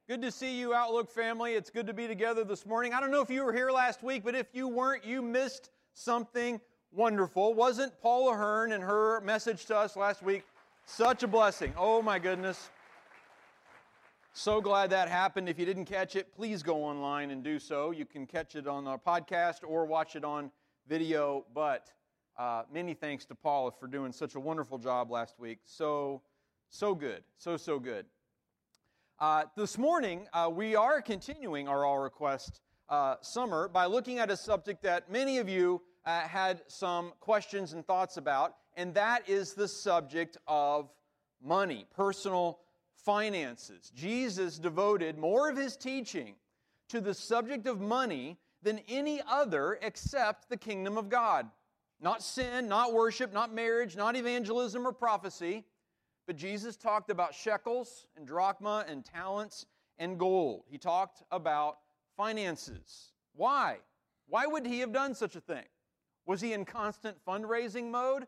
Good to see you, Outlook family. It's good to be together this morning. I don't know if you were here last week, but if you weren't, you missed something wonderful. Wasn't Paula Hearn and her message to us last week such a blessing? Oh my goodness. So glad that happened. If you didn't catch it, please go online and do so. You can catch it on our podcast or watch it on video, but many thanks to Paula for doing such a wonderful job last week. So good. So good. This morning, we are continuing our All Request summer by looking at a subject that many of you had some questions and thoughts about, and that is the subject of money, personal finances. Jesus devoted more of his teaching to the subject of money than any other except the kingdom of God. Not sin, not worship, not marriage, not evangelism or prophecy. But Jesus talked about shekels and drachma and talents and gold. He talked about finances. Why? Why would he have done such a thing? Was he in constant fundraising mode?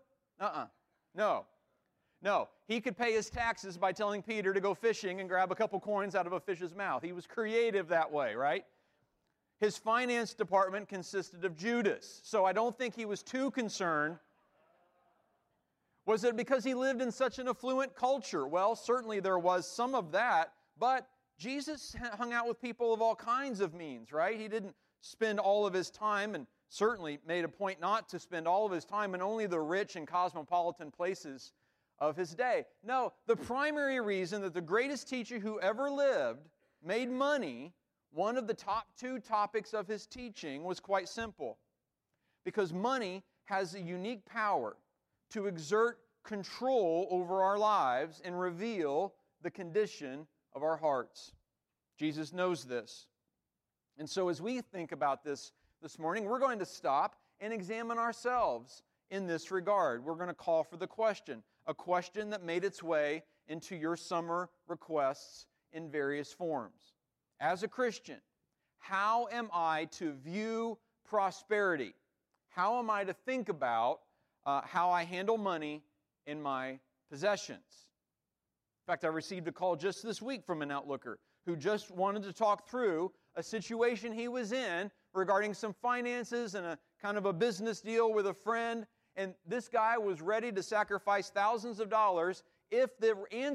No. He could pay his taxes by telling Peter to go fishing and grab a couple coins out of a fish's mouth. He was creative that way, right? His finance department consisted of Judas. So I don't think he was too concerned. Was it because he lived in such an affluent culture? Well, certainly there was some of that, but Jesus hung out with people of all kinds of means, right? He didn't spend all of his time, and certainly made a point not to spend all of his time in only the rich and cosmopolitan places of his day. No, the primary reason that the greatest teacher who ever lived made money one of the top two topics of his teaching was quite simple. Because money has a unique power to exert control over our lives and reveal the condition of our hearts. Jesus knows this. And so as we think about this morning, we're going to stop and examine ourselves in this regard. We're going to call for the question, a question that made its way into your summer requests in various forms. As a Christian, how am I to view prosperity? How am I to think about how I handle money in my possessions? In fact, I received a call just this week from an outlooker who just wanted to talk through a situation he was in regarding some finances and a kind of a business deal with a friend. And this guy was ready to sacrifice thousands of dollars if the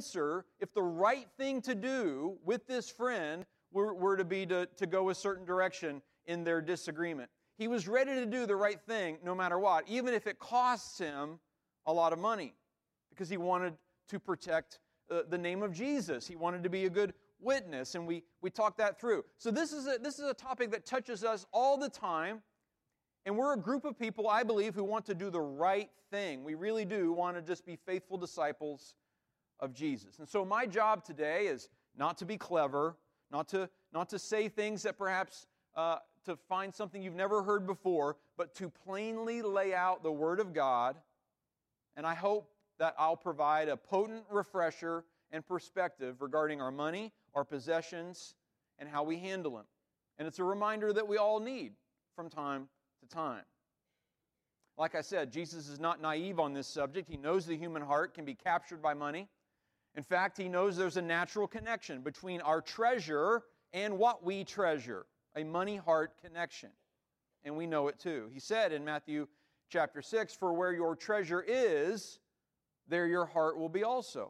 right thing to do with this friend were to be to go a certain direction in their disagreement. He was ready to do the right thing no matter what, even if it costs him a lot of money, because he wanted to protect the name of Jesus. He wanted to be a good witness, and we talked that through. So this is a topic that touches us all the time, and we're a group of people, I believe, who want to do the right thing. We really do want to just be faithful disciples of Jesus. And so my job today is not to be clever, not to say things that perhaps to find something you've never heard before, but to plainly lay out the Word of God. And I hope that I'll provide a potent refresher and perspective regarding our money, our possessions, and how we handle them. And it's a reminder that we all need from time to time. Like I said, Jesus is not naive on this subject. He knows the human heart can be captured by money. In fact, he knows there's a natural connection between our treasure and what we treasure, a money-heart connection. And we know it too. He said in Matthew chapter 6, "For where your treasure is, there your heart will be also."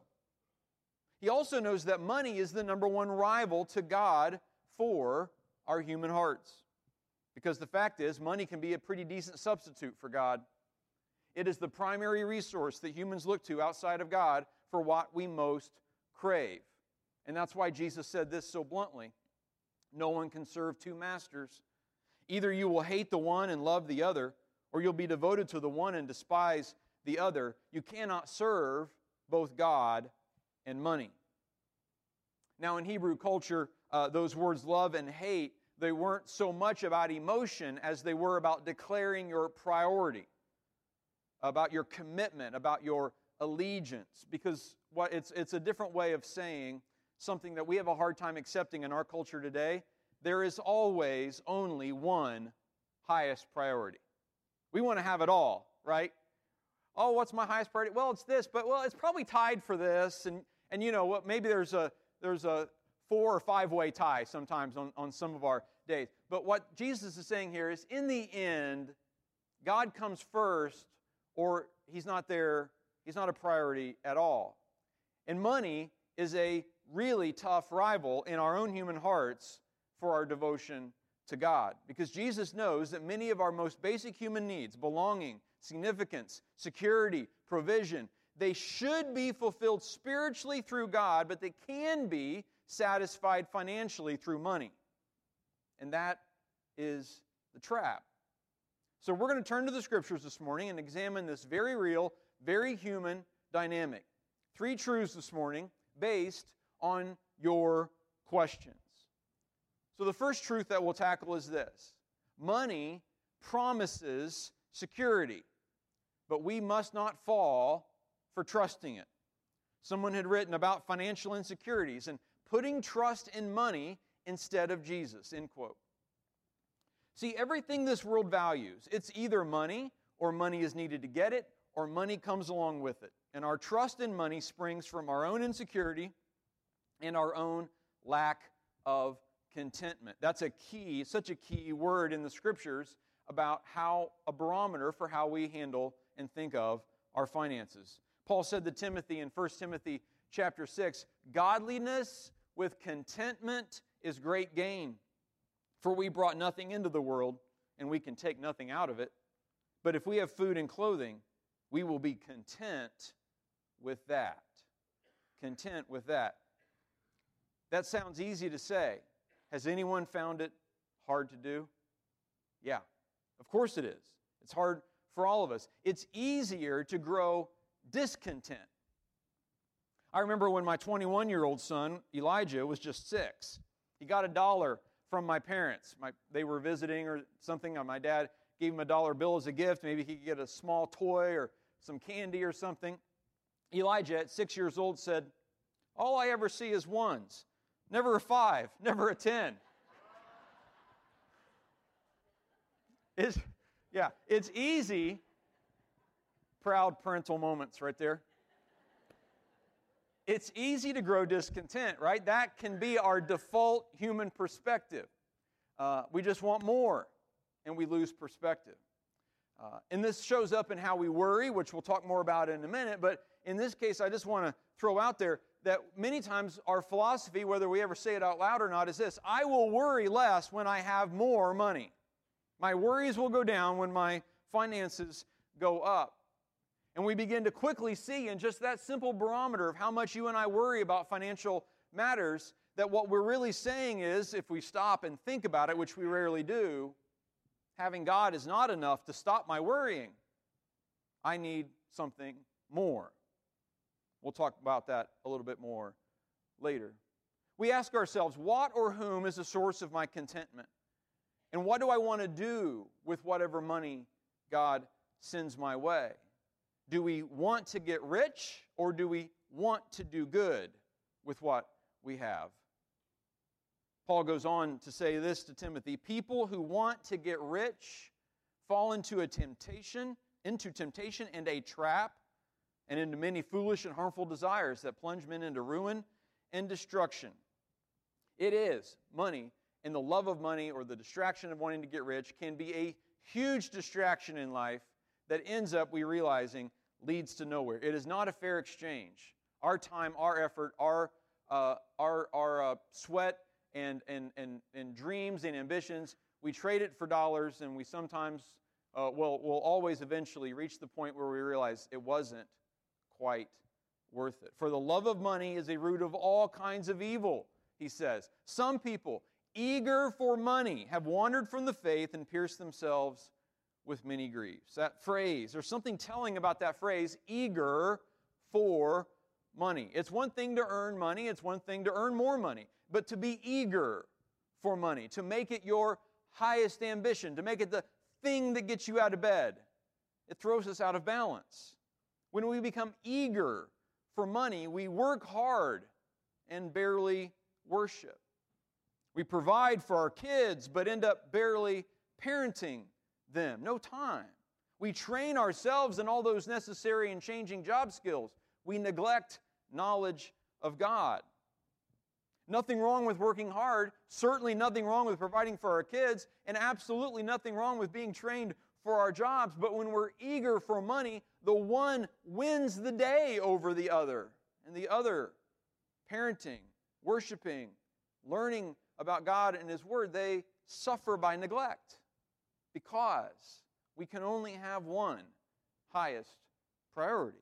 He also knows that money is the number one rival to God for our human hearts. Because the fact is, money can be a pretty decent substitute for God. It is the primary resource that humans look to outside of God for what we most crave. And that's why Jesus said this so bluntly: no one can serve two masters. Either you will hate the one and love the other, or you'll be devoted to the one and despise the other. You cannot serve both God and money. Now, in Hebrew culture, those words love and hate, they weren't so much about emotion as they were about declaring your priority, about your commitment, about your allegiance, because it's a different way of saying something that we have a hard time accepting in our culture today. There is always only one highest priority. We want to have it all, right? Oh, what's my highest priority? Well, it's this, but it's probably tied for this, and you know what? Maybe there's a 4 or 5-way tie sometimes on some of our days. But what Jesus is saying here is, in the end, God comes first, or He's not there, He's not a priority at all. And money is a really tough rival in our own human hearts for our devotion to God. Because Jesus knows that many of our most basic human needs, belonging, significance, security, provision, they should be fulfilled spiritually through God, but they can be satisfied financially through money. And that is the trap. So we're going to turn to the Scriptures this morning and examine this very real, very human dynamic. 3 truths this morning based on your questions. So the first truth that we'll tackle is this: money promises security, but we must not fall for trusting it. Someone had written about financial insecurities and putting trust in money instead of Jesus, end quote. See, everything this world values, it's either money, or money is needed to get it, or money comes along with it. And our trust in money springs from our own insecurity and our own lack of contentment. That's such a key word in the Scriptures about how a barometer for how we handle and think of our finances. Paul said to Timothy in 1 Timothy chapter 6, "Godliness with contentment is great gain. For we brought nothing into the world, and we can take nothing out of it. But if we have food and clothing, we will be content with that." Content with that. That sounds easy to say. Has anyone found it hard to do? Yeah, of course it is. It's hard for all of us. It's easier to grow discontent. I remember when my 21-year-old son, Elijah, was just 6. He got $1 from my parents. They were visiting or something. My dad gave him a $1 bill as a gift. Maybe he could get a small toy or some candy or something. Elijah, at 6 years old, said, "All I ever see is ones. Never a 5, never a 10. It's easy. Proud parental moments right there. It's easy to grow discontent, right? That can be our default human perspective. We just want more, and we lose perspective. And this shows up in how we worry, which we'll talk more about in a minute. But in this case, I just want to throw out there that many times our philosophy, whether we ever say it out loud or not, is this: I will worry less when I have more money. My worries will go down when my finances go up. And we begin to quickly see in just that simple barometer of how much you and I worry about financial matters, that what we're really saying is, if we stop and think about it, which we rarely do, having God is not enough to stop my worrying. I need something more. We'll talk about that a little bit more later. We ask ourselves, what or whom is the source of my contentment? And what do I want to do with whatever money God sends my way? Do we want to get rich, or do we want to do good with what we have? Paul goes on to say this to Timothy: people who want to get rich fall into temptation and a trap, and into many foolish and harmful desires that plunge men into ruin and destruction. It is money, and the love of money, or the distraction of wanting to get rich, can be a huge distraction in life that ends up, we realizing, leads to nowhere. It is not a fair exchange. Our time, our effort, our sweat and dreams and ambitions, we trade it for dollars, and we sometimes will always eventually reach the point where we realize it wasn't quite worth it. For the love of money is a root of all kinds of evil, he says. Some people, eager for money, have wandered from the faith and pierced themselves with many griefs. That phrase, there's something telling about that phrase, eager for money. It's one thing to earn money, it's one thing to earn more money, but to be eager for money, to make it your highest ambition, to make it the thing that gets you out of bed, it throws us out of balance. When we become eager for money, we work hard and barely worship. We provide for our kids, but end up barely parenting them. No time. We train ourselves in all those necessary and changing job skills. We neglect knowledge of God. Nothing wrong with working hard, certainly nothing wrong with providing for our kids, and absolutely nothing wrong with being trained for our jobs. But when we're eager for money, the one wins the day over the other. And the other, parenting, worshiping, learning about God and His Word, they suffer by neglect because we can only have one highest priority.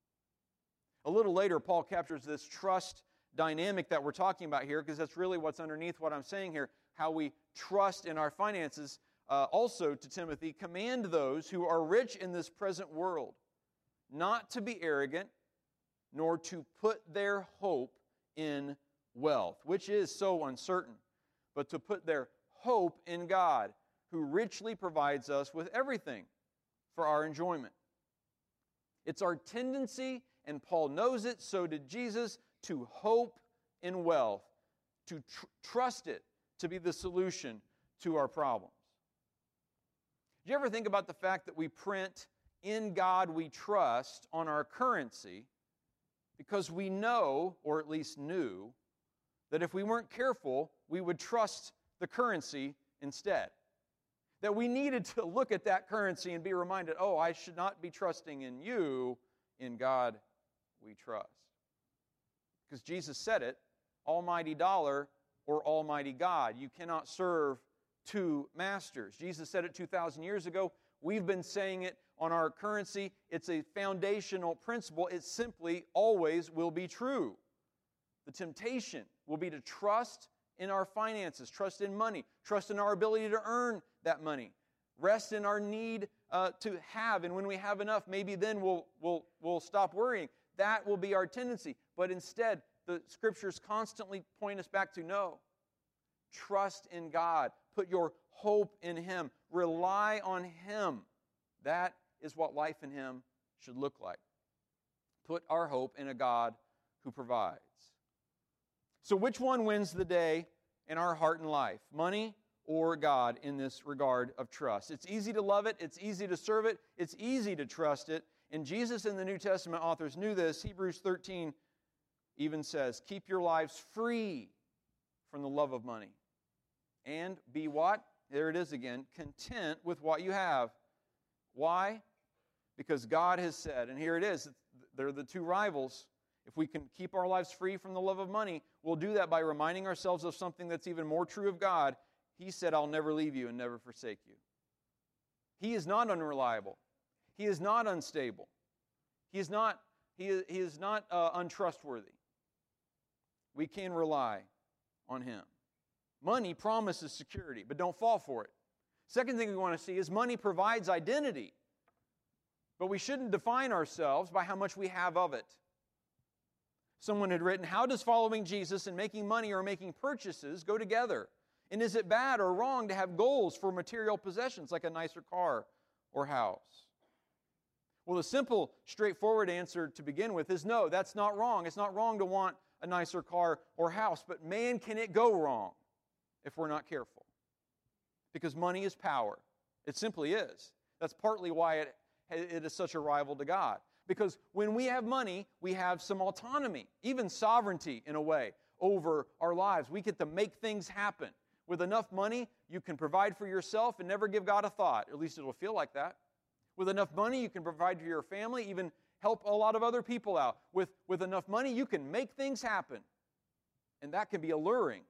A little later, Paul captures this trust dynamic that we're talking about here, because that's really what's underneath what I'm saying here, how we trust in our finances. Also to Timothy, command those who are rich in this present world not to be arrogant, nor to put their hope in wealth, which is so uncertain, but to put their hope in God, who richly provides us with everything for our enjoyment. It's our tendency, and Paul knows it, so did Jesus, to hope in wealth, to trust it to be the solution to our problems. Do you ever think about the fact that we print "In God We Trust" on our currency because we know, or at least knew, that if we weren't careful, we would trust the currency instead? That we needed to look at that currency and be reminded, oh, I should not be trusting in you, in God we trust. Because Jesus said it, almighty dollar or almighty God. You cannot serve two masters. Jesus said it 2,000 years ago. We've been saying it on our currency. It's a foundational principle. It simply always will be true. The temptation will be to trust in our finances, trust in money, trust in our ability to earn that money, rest in our need to have, and when we have enough, maybe then we'll stop worrying. That will be our tendency. But instead, the Scriptures constantly point us back to no. Trust in God. Put your hope in Him. Rely on Him. That is what life in Him should look like. Put our hope in a God who provides. So which one wins the day in our heart and life? Money or God in this regard of trust? It's easy to love it. It's easy to serve it. It's easy to trust it. And Jesus and the New Testament authors knew this. Hebrews 13 even says, keep your lives free from the love of money. And be what? There it is again. Content with what you have. Why? Because God has said, and here it is, they're the two rivals. If we can keep our lives free from the love of money, we'll do that by reminding ourselves of something that's even more true of God. He said, I'll never leave you and never forsake you. He is not unreliable. He is not unstable. He is not untrustworthy. We can rely on Him. Money promises security, but don't fall for it. Second thing we want to see is money provides identity, but we shouldn't define ourselves by how much we have of it. Someone had written, how does following Jesus and making money or making purchases go together? And is it bad or wrong to have goals for material possessions like a nicer car or house? Well, the simple, straightforward answer to begin with is no, that's not wrong. It's not wrong to want a nicer car or house, but man, can it go wrong if we're not careful. Because money is power. It simply is. That's partly why it is such a rival to God. Because when we have money, we have some autonomy, even sovereignty in a way, over our lives. We get to make things happen. With enough money, you can provide for yourself and never give God a thought. At least it'll feel like that. With enough money, you can provide for your family, even help a lot of other people out. With enough money, you can make things happen. And that can be alluring.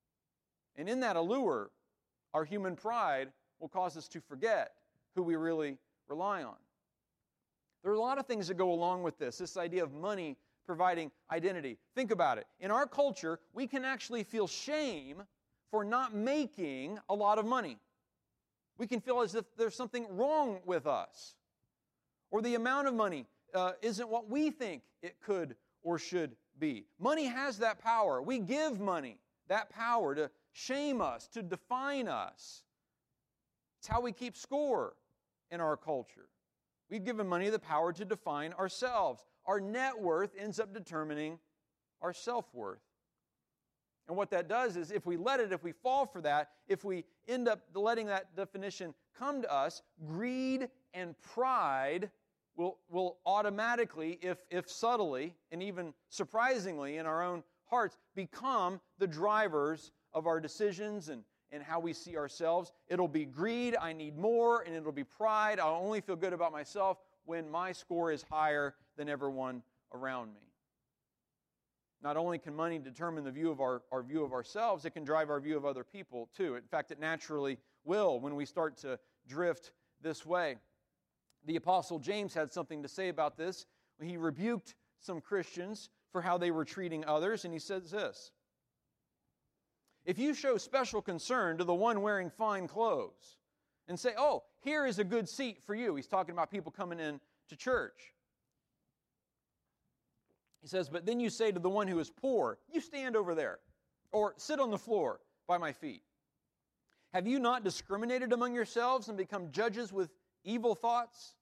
And in that allure, our human pride will cause us to forget who we really rely on. There are a lot of things that go along with this idea of money providing identity. Think about it. In our culture, we can actually feel shame for not making a lot of money. We can feel as if there's something wrong with us. Or the amount of money isn't what we think it could or should be. Money has that power. We give money that power to shame us, to define us. It's how we keep score in our culture. We've given money the power to define ourselves. Our net worth ends up determining our self-worth. And what that does is if we fall for that, if we end up letting that definition come to us, greed and pride will automatically, if subtly, and even surprisingly in our own hearts become the drivers of our decisions and how we see ourselves. It'll be greed, I need more, and it'll be pride. I'll only feel good about myself when my score is higher than everyone around me. Not only can money determine the view of our view of ourselves, it can drive our view of other people too. In fact, it naturally will when we start to drift this way. The Apostle James had something to say about this. He rebuked some Christians for how they were treating others, and he says this: if you show special concern to the one wearing fine clothes and say, oh, here is a good seat for you. He's talking about people coming in to church. He says, but then you say to the one who is poor, you stand over there, or sit on the floor by my feet. Have you not discriminated among yourselves and become judges with evil thoughts?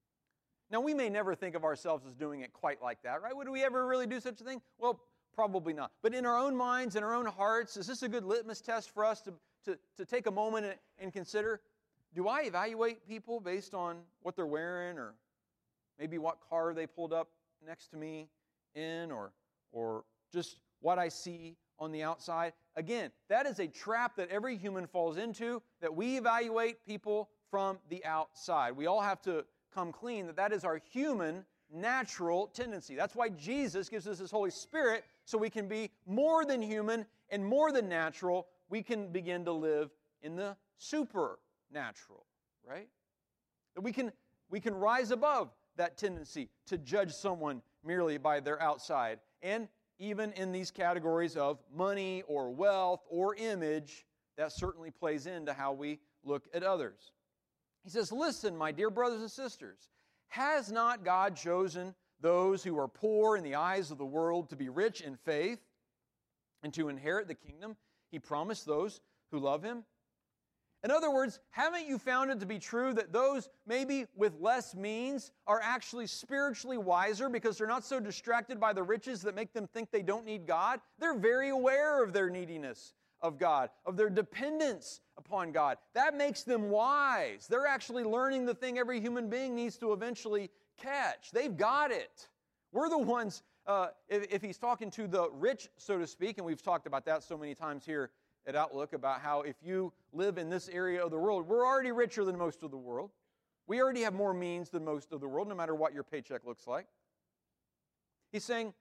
Now, we may never think of ourselves as doing it quite like that, right? Would we ever really do such a thing? Well, probably not. But in our own minds, in our own hearts, is this a good litmus test for us to take a moment and consider, do I evaluate people based on what they're wearing, or maybe what car they pulled up next to me in, or just what I see on the outside? Again, that is a trap that every human falls into, that we evaluate people from the outside. We all have to come clean that is our human, natural tendency. That's why Jesus gives us His Holy Spirit, so we can be more than human and more than natural. We can begin to live in the supernatural, right? That we can rise above that tendency to judge someone merely by their outside. And even in these categories of money or wealth or image, that certainly plays into how we look at others. He says, listen, my dear brothers and sisters, has not God chosen those who are poor in the eyes of the world to be rich in faith and to inherit the kingdom He promised those who love Him? In other words, haven't you found it to be true that those maybe with less means are actually spiritually wiser because they're not so distracted by the riches that make them think they don't need God? They're very aware of their neediness of God, of their dependence upon God. That makes them wise. They're actually learning the thing every human being needs to eventually catch. They've got it. We're the ones, if he's talking to the rich, so to speak, and we've talked about that so many times here at Outlook, about how if you live in this area of the world, we're already richer than most of the world. We already have more means than most of the world, no matter what your paycheck looks like. He's saying,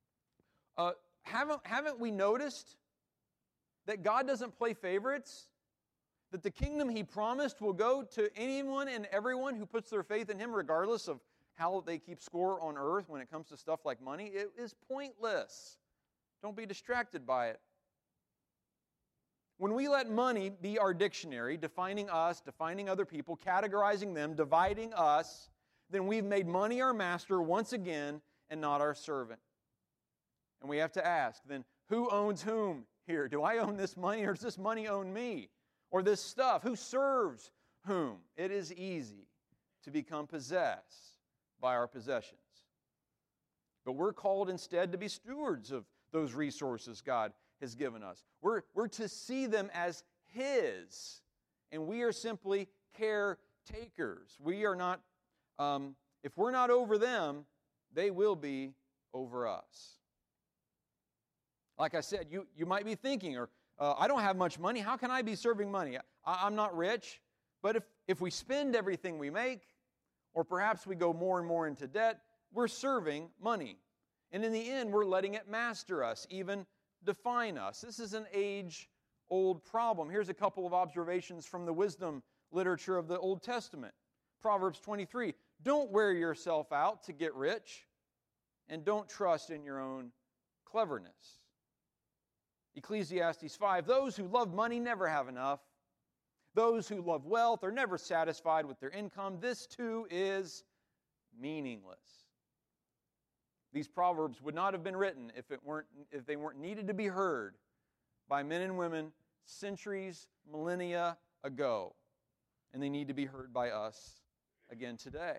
haven't we noticed that God doesn't play favorites? That the kingdom He promised will go to anyone and everyone who puts their faith in Him, regardless of how they keep score on earth when it comes to stuff like money. It is pointless. Don't be distracted by it. When we let money be our dictionary, defining us, defining other people, categorizing them, dividing us, then we've made money our master once again and not our servant. And we have to ask, then, who owns whom here? Do I own this money, or does this money own me? Or this stuff? Who serves whom? It is easy to become possessed by our possessions. But we're called instead to be stewards of those resources God has given us. We're to see them as His, and we are simply caretakers. We are not, if we're not over them, they will be over us. Like I said, you might be thinking, I don't have much money. How can I be serving money? I'm not rich. But if we spend everything we make, or perhaps we go more and more into debt, we're serving money. And in the end, we're letting it master us, even define us. This is an age-old problem. Here's a couple of observations from the wisdom literature of the Old Testament. Proverbs 23, don't wear yourself out to get rich, and don't trust in your own cleverness. Ecclesiastes 5, those who love money never have enough. Those who love wealth are never satisfied with their income. This too is meaningless. These proverbs would not have been written if they weren't needed to be heard by men and women centuries, millennia ago. And they need to be heard by us again today.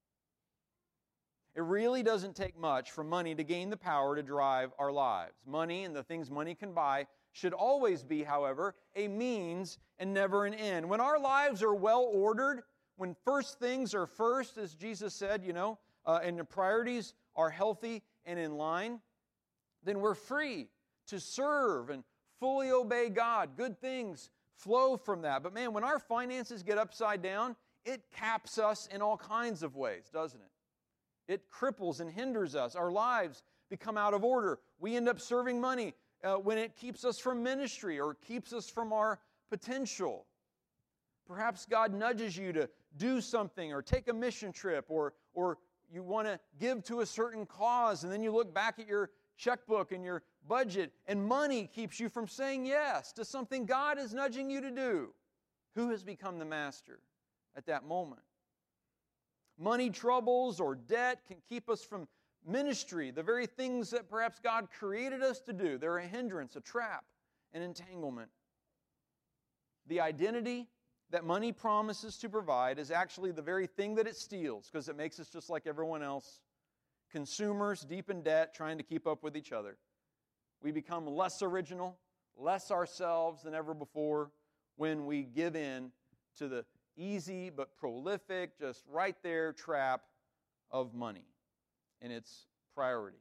It really doesn't take much for money to gain the power to drive our lives. Money and the things money can buy should always be, however, a means and never an end. When our lives are well ordered, when first things are first, as Jesus said, and the priorities are healthy and in line, then we're free to serve and fully obey God. Good things flow from that. But man, when our finances get upside down, it caps us in all kinds of ways, doesn't it? It cripples and hinders us. Our lives become out of order. We end up serving money when it keeps us from ministry or keeps us from our potential. Perhaps God nudges you to do something or take a mission trip or you want to give to a certain cause, and then you look back at your checkbook and your budget, and money keeps you from saying yes to something God is nudging you to do. Who has become the master at that moment? Money troubles or debt can keep us from ministry, the very things that perhaps God created us to do. They're a hindrance, a trap, an entanglement. The identity that money promises to provide is actually the very thing that it steals, because it makes us just like everyone else. Consumers deep in debt, trying to keep up with each other. We become less original, less ourselves than ever before when we give in to the easy but prolific, just right there trap of money and its priority.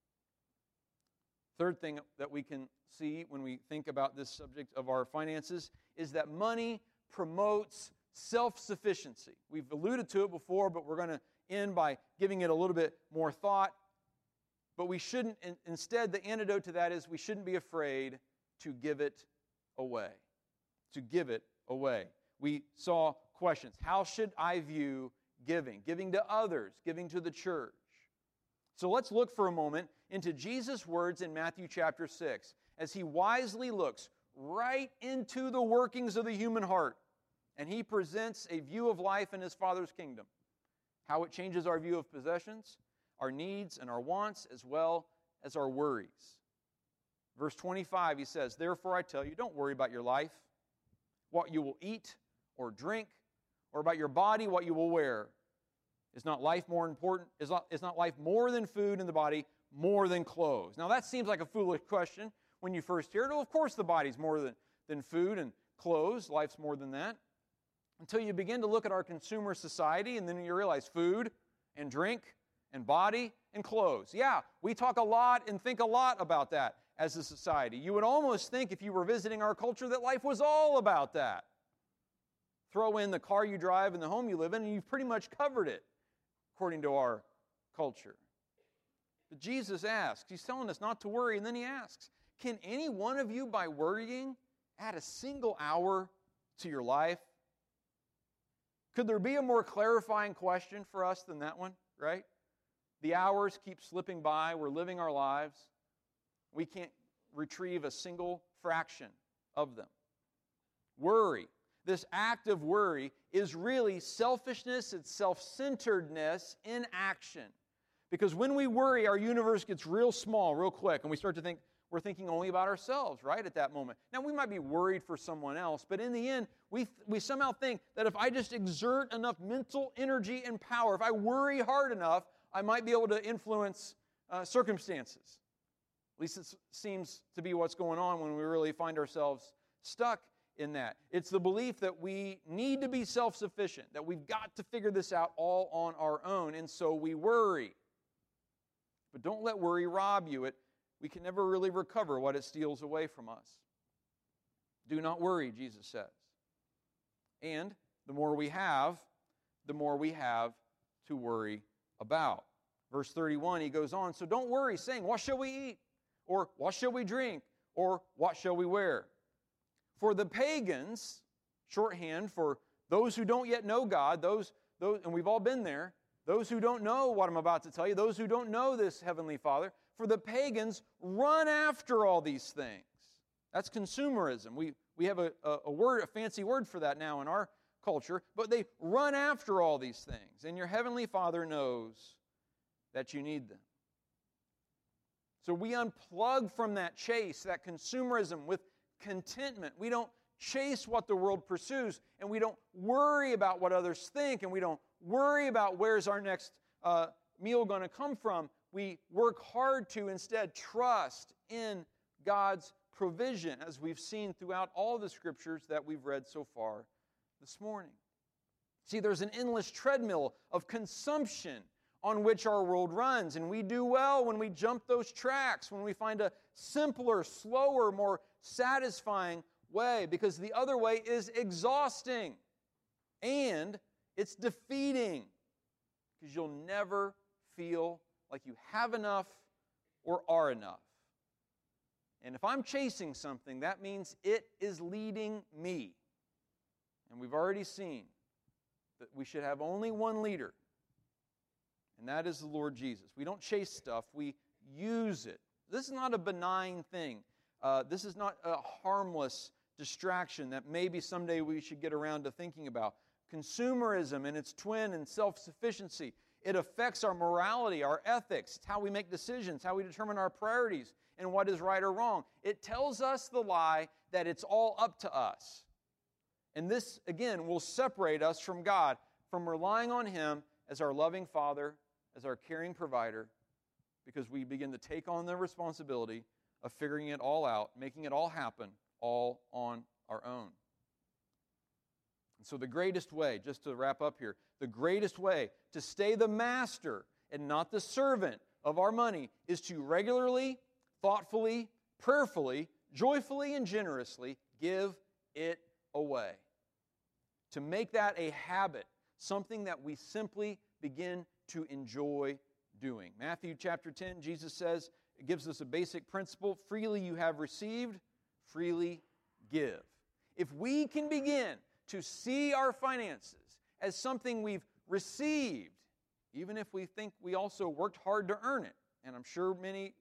Third thing that we can see when we think about this subject of our finances is that money promotes self-sufficiency. We've alluded to it before, but we're going to end by giving it a little bit more thought. But we shouldn't, instead, the antidote to that is we shouldn't be afraid to give it away. To give it away. We saw questions. How should I view giving? Giving to others, giving to the church. So let's look for a moment into Jesus' words in Matthew chapter 6 as he wisely looks right into the workings of the human heart, and he presents a view of life in his Father's kingdom. How it changes our view of possessions, our needs, and our wants, as well as our worries. Verse 25, he says, "Therefore I tell you, don't worry about your life, what you will eat or drink, or about your body, what you will wear. Is not life more important? Is not life more than food, and the body more than clothes?" Now that seems like a foolish question when you first hear it. Well, of course the body's more than food and clothes. Life's more than that. Until you begin to look at our consumer society, and then you realize food and drink and body and clothes. Yeah, we talk a lot and think a lot about that as a society. You would almost think, if you were visiting our culture, that life was all about that. Throw in the car you drive and the home you live in, and you've pretty much covered it, according to our culture. But Jesus asks, he's telling us not to worry, and then he asks, can any one of you, by worrying, add a single hour to your life? Could there be a more clarifying question for us than that one, right? The hours keep slipping by. We're living our lives. We can't retrieve a single fraction of them. Worry, this act of worry, is really selfishness, it's self-centeredness in action. Because when we worry, our universe gets real small, real quick, and we start to think we're thinking only about ourselves, right, at that moment. Now, we might be worried for someone else, but in the end, we somehow think that if I just exert enough mental energy and power, if I worry hard enough, I might be able to influence circumstances. At least it seems to be what's going on when we really find ourselves stuck in that. It's the belief that we need to be self-sufficient, that we've got to figure this out all on our own, and so we worry. But don't let worry rob you. We can never really recover what it steals away from us. Do not worry, Jesus says. And the more we have to worry about. Verse 31, he goes on, so don't worry, saying, what shall we eat? Or what shall we drink? Or what shall we wear? For the pagans, shorthand for those who don't yet know God, those, and we've all been there, those who don't know what I'm about to tell you, those who don't know this Heavenly Father, for the pagans run after all these things. That's consumerism. We have a fancy word for that now in our culture, but they run after all these things, and your Heavenly Father knows that you need them. So we unplug from that chase, that consumerism, with contentment. We don't chase what the world pursues, and we don't worry about what others think, and we don't worry about where's our next meal going to come from. We work hard to instead trust in God's provision, as we've seen throughout all the scriptures that we've read so far this morning. See, there's an endless treadmill of consumption on which our world runs. And we do well when we jump those tracks, when we find a simpler, slower, more satisfying way, because the other way is exhausting and it's defeating, because you'll never feel like you have enough or are enough. And if I'm chasing something, that means it is leading me. And we've already seen that we should have only one leader, and that is the Lord Jesus. We don't chase stuff, we use it. This is not a benign thing. This is not a harmless distraction that maybe someday we should get around to thinking about. Consumerism and its twin and self-sufficiency, it affects our morality, our ethics. It's how we make decisions, how we determine our priorities, and what is right or wrong. It tells us the lie that it's all up to us. And this, again, will separate us from God, from relying on Him as our loving Father, as our caring provider, because we begin to take on the responsibility of figuring it all out, making it all happen, all on our own. And so the greatest way, just to wrap up here, the greatest way to stay the master and not the servant of our money is to regularly, thoughtfully, prayerfully, joyfully, and generously give it away. To make that a habit, something that we simply begin to enjoy doing. Matthew chapter 10, Jesus says, it gives us a basic principle: freely you have received, freely give. If we can begin to see our finances as something we've received, even if we think we also worked hard to earn it, and I'm sure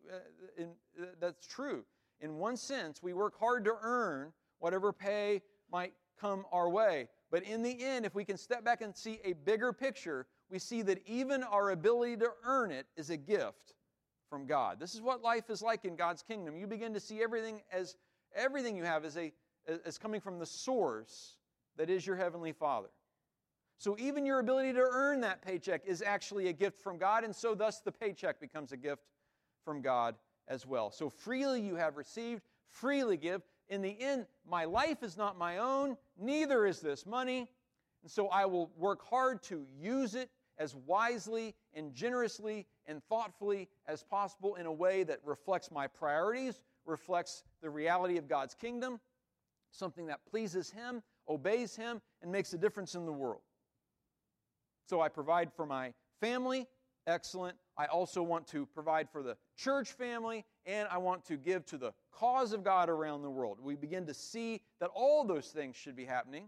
that's true. In one sense, we work hard to earn whatever pay might come our way. But in the end, if we can step back and see a bigger picture, we see that even our ability to earn it is a gift from God. This is what life is like in God's kingdom. You begin to see everything you have as coming from the source that is your Heavenly Father. So even your ability to earn that paycheck is actually a gift from God, and so thus the paycheck becomes a gift from God as well. So freely you have received, freely give. In the end, my life is not my own, neither is this money, and so I will work hard to use it as wisely and generously and thoughtfully as possible in a way that reflects my priorities, reflects the reality of God's kingdom, something that pleases Him, obeys Him, and makes a difference in the world. So I provide for my family, excellent. I also want to provide for the church family, and I want to give to the cause of God around the world. We begin to see that all those things should be happening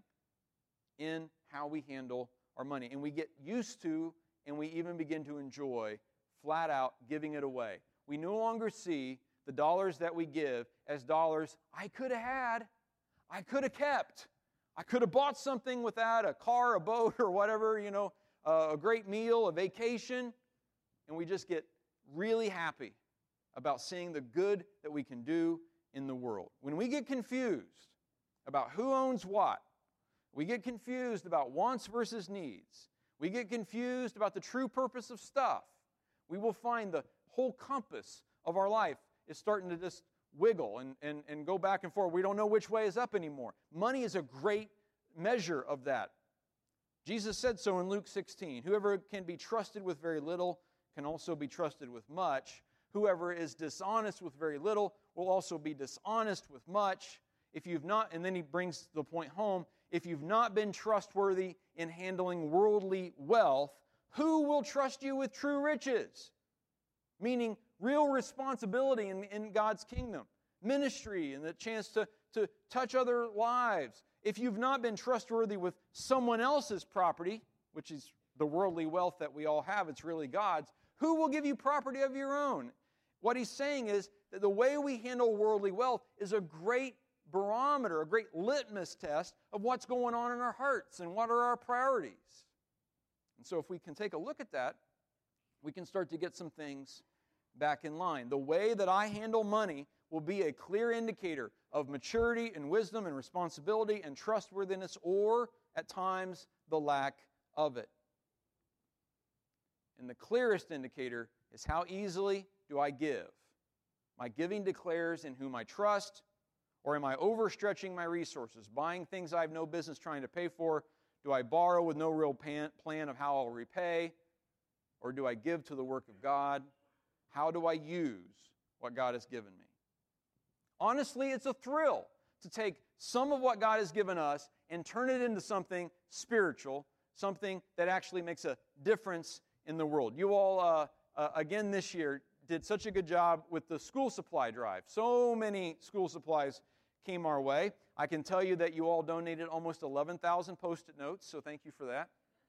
in how we handle our money. And we get used to, and we even begin to enjoy, flat out giving it away. We no longer see the dollars that we give as dollars I could have had, I could have kept. I could have bought something with that, a car, a boat, or whatever, a great meal, a vacation, and we just get really happy about seeing the good that we can do in the world. When we get confused about who owns what, we get confused about wants versus needs, we get confused about the true purpose of stuff, we will find the whole compass of our life is starting to just wiggle and go back and forth. We don't know which way is up anymore. Money is a great measure of that. Jesus said so in Luke 16. Whoever can be trusted with very little can also be trusted with much. Whoever is dishonest with very little will also be dishonest with much. If you've not, and then he brings the point home, if you've not been trustworthy in handling worldly wealth, who will trust you with true riches? Meaning real responsibility in God's kingdom, ministry, and the chance to touch other lives. If you've not been trustworthy with someone else's property, which is the worldly wealth that we all have, it's really God's, who will give you property of your own? What he's saying is that the way we handle worldly wealth is a great barometer, a great litmus test of what's going on in our hearts and what are our priorities. And so if we can take a look at that, we can start to get some things back in line. The way that I handle money will be a clear indicator of maturity and wisdom and responsibility and trustworthiness, or at times the lack of it. And the clearest indicator is how easily do I give. My giving declares in whom I trust, or am I overstretching my resources, buying things I have no business trying to pay for? Do I borrow with no real plan of how I'll repay? or do I give to the work of God? How do I use what God has given me? Honestly, it's a thrill to take some of what God has given us and turn it into something spiritual, something that actually makes a difference in the world. You all, again this year, did such a good job with the school supply drive. So many school supplies came our way. I can tell you that you all donated almost 11,000 Post-it notes, so thank you for that.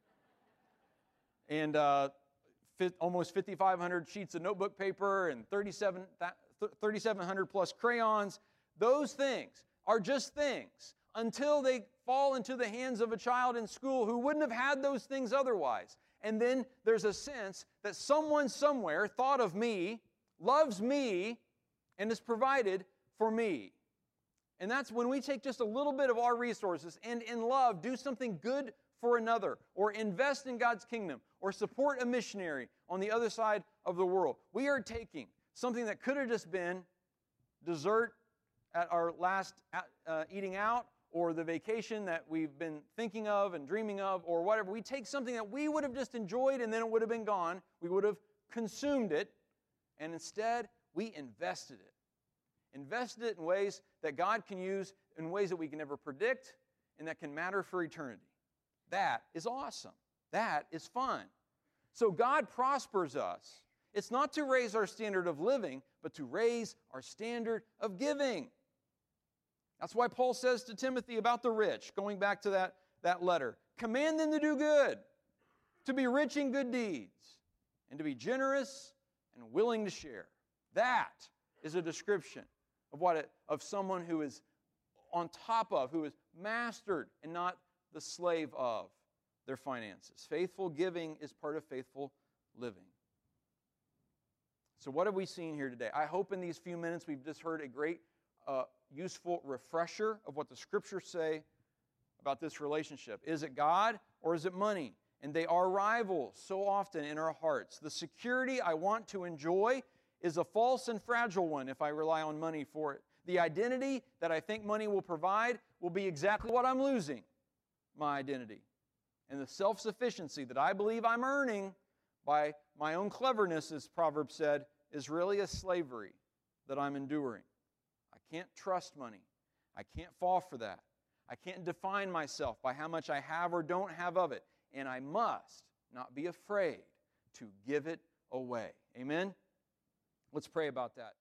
And almost 5,500 sheets of notebook paper and 3,700 plus crayons. Those things are just things until they fall into the hands of a child in school who wouldn't have had those things otherwise. And then there's a sense that someone somewhere thought of me, loves me, and has provided for me. And that's when we take just a little bit of our resources and in love do something good for another, or invest in God's kingdom, or support a missionary on the other side of the world. We are taking something that could have just been dessert at our last eating out, or the vacation that we've been thinking of and dreaming of, or whatever. We take something that we would have just enjoyed and then it would have been gone. We would have consumed it, and instead we invested it. Invested it in ways that God can use, in ways that we can never predict, and that can matter for eternity. That is awesome. That is fun. So God prospers us. It's not to raise our standard of living, but to raise our standard of giving. That's why Paul says to Timothy about the rich, going back to that letter, command them to do good, to be rich in good deeds, and to be generous and willing to share. That is a description of someone who is on top of, who is mastered and not the slave of their finances. Faithful giving is part of faithful living. So what have we seen here today? I hope in these few minutes we've just heard a great, useful refresher of what the Scriptures say about this relationship. Is it God or is it money? And they are rivals so often in our hearts. The security I want to enjoy is a false and fragile one if I rely on money for it. The identity that I think money will provide will be exactly what I'm losing, my identity. And the self-sufficiency that I believe I'm earning by my own cleverness, as Proverbs said, is really a slavery that I'm enduring. I can't trust money. I can't fall for that. I can't define myself by how much I have or don't have of it. And I must not be afraid to give it away. Amen? Let's pray about that.